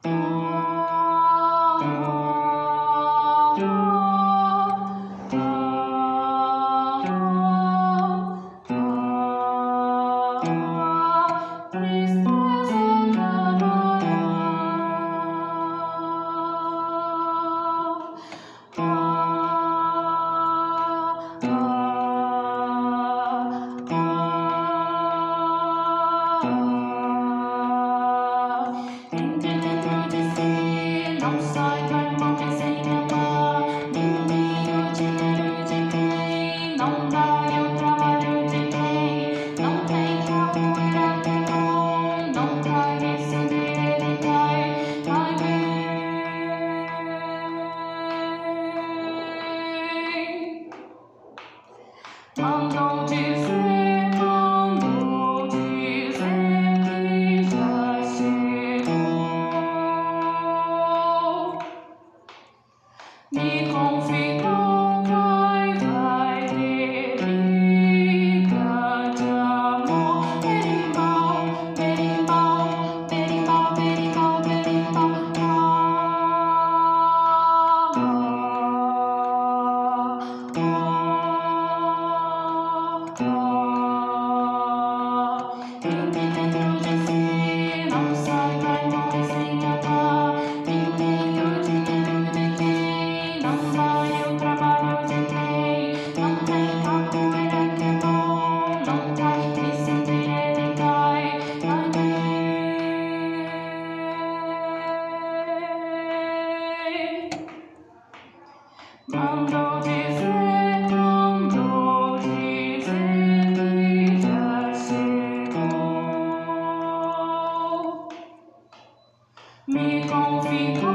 Não sai, vai morrer sem amar. Ninguém de dinheiro de quem não dá, eu trabalho de quem não tem capoeira que é bom. Não cai nesse ele cai, vai bem. Mandou dizer que já chegou. Me convidou, vai ter briga de amor. Berimbau, berimbau, berimbau, berimbau, berimbau. Quem tem dentro de si não sai, vai morrer sem amar. Ninguém o dinheiro de quem não vai, o trabalho de quem não tem capoeira que é bom. Não cai, e sempre ele cai, vai bem. Mandou dizer que já chegou. Me convidou.